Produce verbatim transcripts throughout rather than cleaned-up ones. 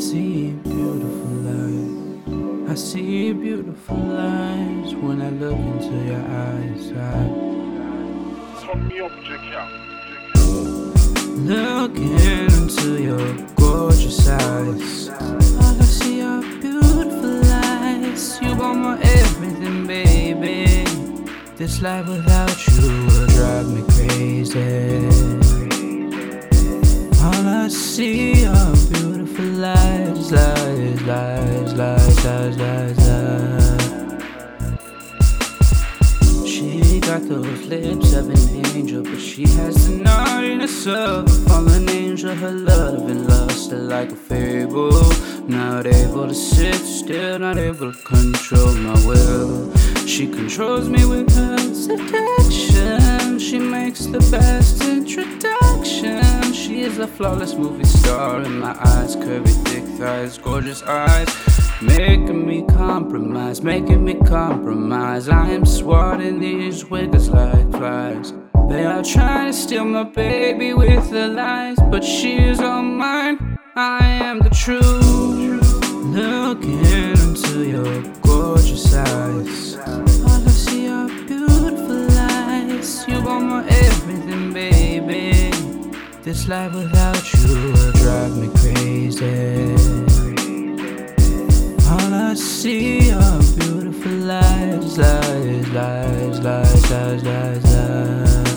see beautiful light. I see beautiful lights when I look into your eyes. I Turn me up, Jackie. Looking into your gorgeous eyes, all I see are beautiful lights. You are my everything, baby. This life without you will drive me crazy. All I see are beautiful lights, lights, lights, lights, lights, lights, lights. She got those lips of an angel, but she has the naughtiness of a fallen angel. Her love and lust are like a fable. Not able to sit still, not able to control my will. She controls me with her seduction. She makes the best introduction. She is a flawless movie star in my eyes, curvy thick thighs, gorgeous eyes, making me compromise, making me compromise. I am swatting these wiggers like flies. They are trying to steal my baby with their lies, but she is all mine. I am the truth. Looking into your gorgeous eyes, all I see are beautiful lights. You are my everything, baby. This life without you will drive me crazy. All I see are beautiful lights, lights, lights, lights, lights, lights, lights.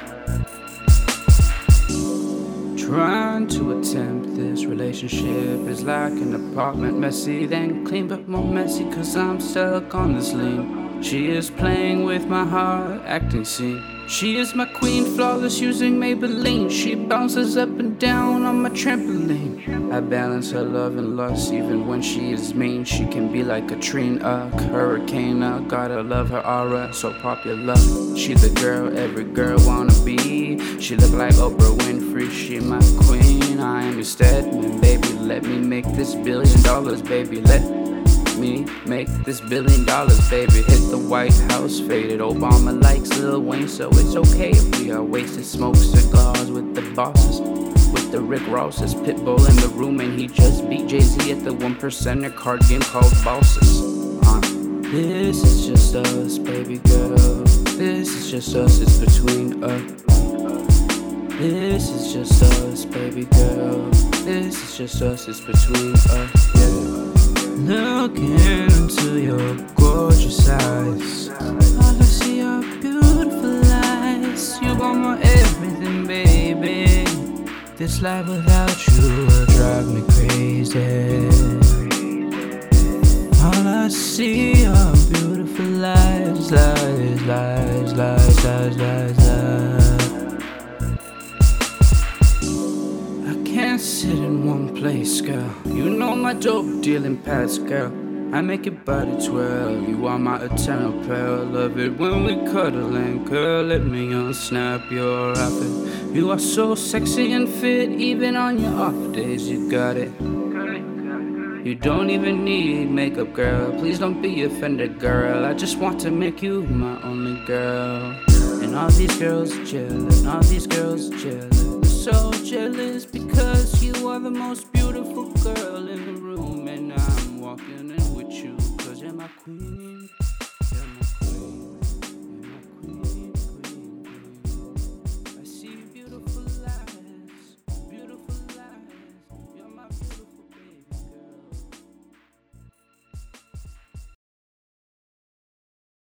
Trying to attempt this relationship is like an apartment, messy then clean, but more messy cause I'm stuck on this lean. She is playing with my heart, acting scene. She is my queen, flawless using Maybelline. She bounces up and down on my trampoline. I balance her love and lust even when she is mean. She can be like Katrina, a hurricane. I gotta love her aura, so popular. She the girl every girl wanna be. She look like Oprah Winfrey, she my queen. I am your Stedman, baby, let me make this billion dollars, baby, let me make this billion dollars, baby. Hit the White House, faded. Obama likes Lil Wayne, so it's okay if we are wasted. Smoke cigars with the bosses, with the Rick Rosses. Pitbull in the room and he just beat Jay-Z at the one percenter card game called Bosses. Uh, this is just us, baby girl. This is just us, it's between us. This is just us, baby girl. This is just us, it's between us, yeah. Looking into your gorgeous eyes, all I see are beautiful lights. You are my everything, baby. This life without you will drive me crazy. All I see are beautiful lights, lights, lights, lights, lights, lights, lights. Can't sit in one place, girl. You know my dope dealing past, girl. I make your body twirl. You are my eternal pearl. Love it when we cuddle and girl, let me unsnap your outfit. You are so sexy and fit, even on your off days. You got it. You don't even need makeup, girl. Please don't be offended, girl. I just want to make you my only girl. And all these girls are jealous. And all these girls are jealous. So jealous because you are the most beautiful girl in the room, and I'm walking in with you cause you're my queen.